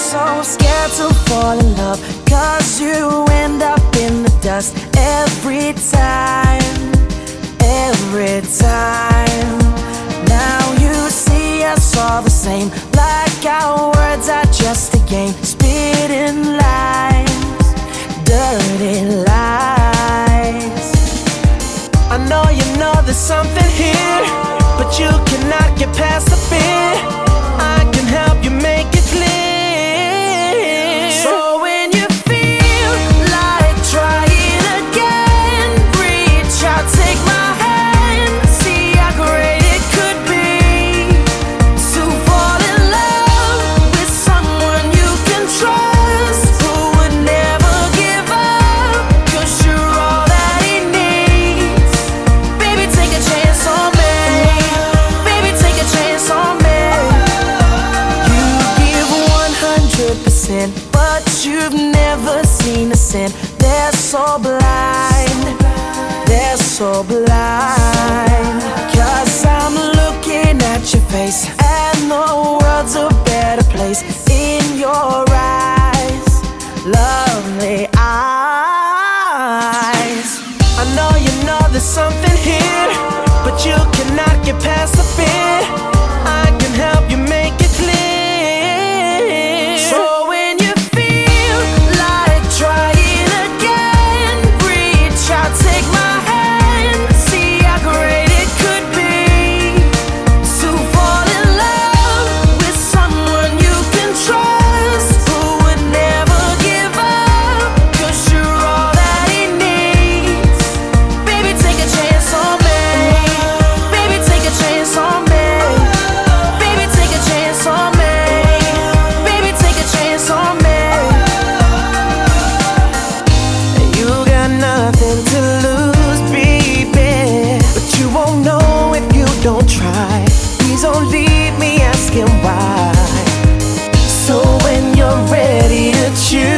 so scared to fall in love, 'cause you end up in the dust every time, every time. Now you see us all the same, like our words are just a game, spitting lies, dirty lies. I know there's something here, but you cannot get past the fear. I can help you make it clear. So when you feel like trying again, reach out, take my hand, see how great it could be to fall in love with someone you can trust, who would never give up, 'cause you're all that he needs. Baby, take a chance on me. Baby, take a chance on me. You give 100%, but you've never seen a sin. They're so blind, they're so blind. 'Cause I'm looking at your face, and the world's a better place in your eyes, lovely eyes. I know there's something here, but you cannot get past the fear. I can help you make it clear. So when you feel like trying again, reach out, take my hand, see how great it could be to fall in love with someone you can trust, who would never give up, 'cause you're all that he needs. Baby, take a chance on me. Baby, take a chance on me. Baby, take a chance on me. Baby, take a chance on me. You got nothing to lose, baby, but you won't know if you don't try. Please don't leave me asking why. So when you're ready to choose,